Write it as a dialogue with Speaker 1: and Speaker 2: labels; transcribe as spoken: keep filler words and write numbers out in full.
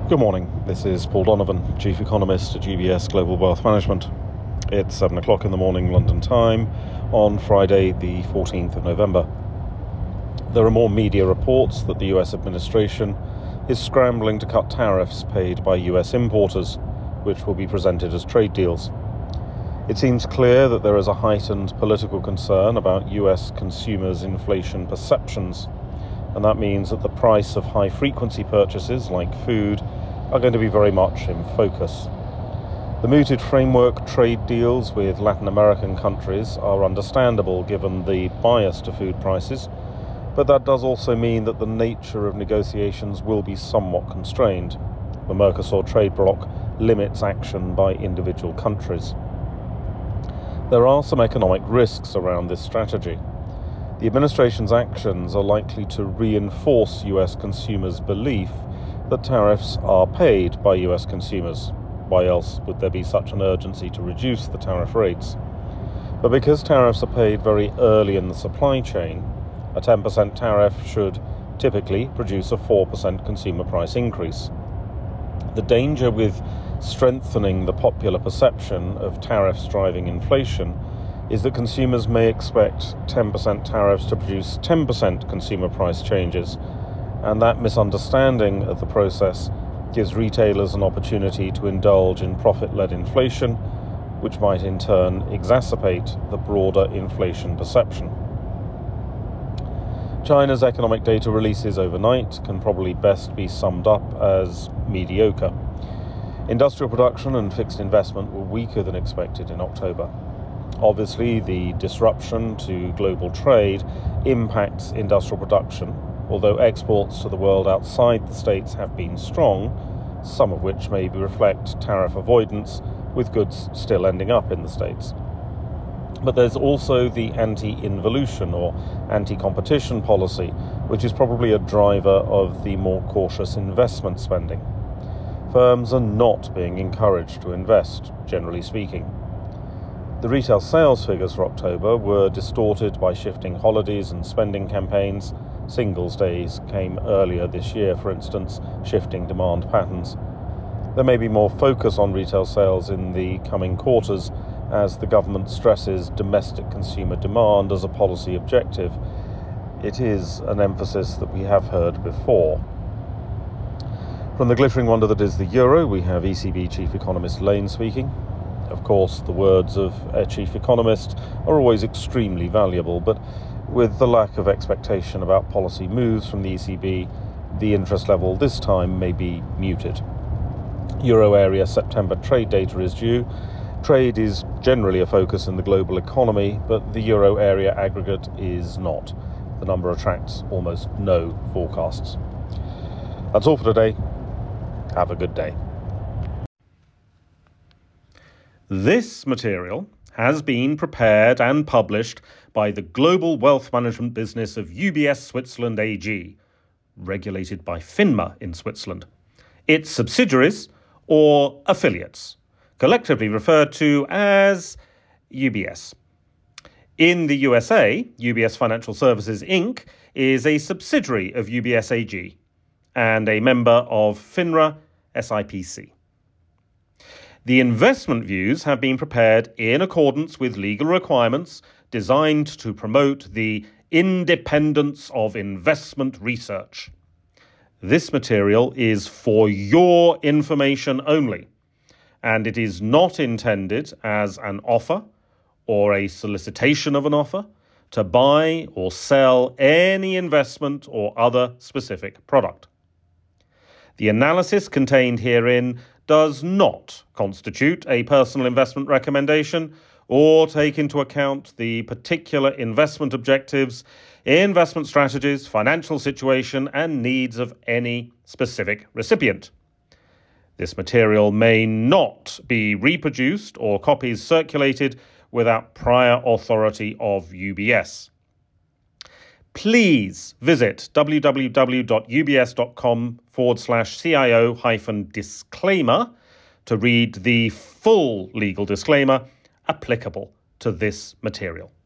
Speaker 1: Good morning, this is Paul Donovan, Chief Economist at U B S Global Wealth Management. It's seven o'clock in the morning London time on Friday the fourteenth of November. There are more media reports that the U S administration is scrambling to cut tariffs paid by U S importers, which will be presented as trade deals. It seems clear that there is a heightened political concern about U S consumers' inflation perceptions, and that means that the price of high-frequency purchases like food are going to be very much in focus. The mooted framework trade deals with Latin American countries are understandable given the bias to food prices, but that does also mean that the nature of negotiations will be somewhat constrained. The Mercosur trade bloc limits action by individual countries. There are some economic risks around this strategy. The administration's actions are likely to reinforce U S consumers' belief that tariffs are paid by U S consumers. Why else would there be such an urgency to reduce the tariff rates? But because tariffs are paid very early in the supply chain, a ten percent tariff should typically produce a four percent consumer price increase. The danger with strengthening the popular perception of tariffs driving inflation is that consumers may expect ten percent tariffs to produce ten percent consumer price changes, and that misunderstanding of the process gives retailers an opportunity to indulge in profit-led inflation, which might in turn exacerbate the broader inflation perception. China's economic data releases overnight can probably best be summed up as mediocre. Industrial production and fixed investment were weaker than expected in October. Obviously, the disruption to global trade impacts industrial production, although exports to the world outside the States have been strong, some of which maybe reflect tariff avoidance, with goods still ending up in the States. But there's also the anti-involution or anti-competition policy, which is probably a driver of the more cautious investment spending. Firms are not being encouraged to invest, generally speaking. The retail sales figures for October were distorted by shifting holidays and spending campaigns. Singles Days came earlier this year, for instance, shifting demand patterns. There may be more focus on retail sales in the coming quarters as the government stresses domestic consumer demand as a policy objective. It is an emphasis that we have heard before. From the glittering wonder that is the euro, we have E C B Chief Economist Lane speaking. Of course, the words of a chief economist are always extremely valuable, but with the lack of expectation about policy moves from the E C B, the interest level this time may be muted. Euro area September trade data is due. Trade is generally a focus in the global economy, but the euro area aggregate is not. The number attracts almost no forecasts. That's all for today. Have a good day.
Speaker 2: This material has been prepared and published by the global wealth management business of U B S Switzerland A G, regulated by FINMA in Switzerland, its subsidiaries or affiliates, collectively referred to as U B S. In the U S A, U B S Financial Services Incorporated is a subsidiary of U B S A G and a member of FINRA S I P C. The investment views have been prepared in accordance with legal requirements designed to promote the independence of investment research. This material is for your information only, and it is not intended as an offer or a solicitation of an offer to buy or sell any investment or other specific product. The analysis contained herein does not constitute a personal investment recommendation or take into account the particular investment objectives, investment strategies, financial situation, and needs of any specific recipient. This material may not be reproduced or copies circulated without prior authority of U B S. Please visit www.ubs.com forward slash CIO hyphen disclaimer to read the full legal disclaimer applicable to this material.